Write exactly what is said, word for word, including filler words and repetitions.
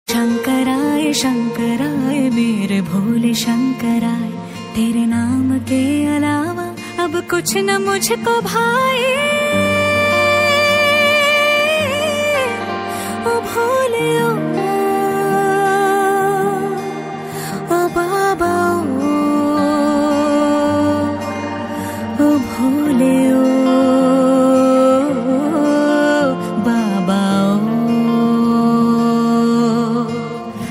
शंकराय शंकराय मेरे भोले शंकराय, तेरे नाम के अलावा अब कुछ न मुझको भाए। ओ भोले ओ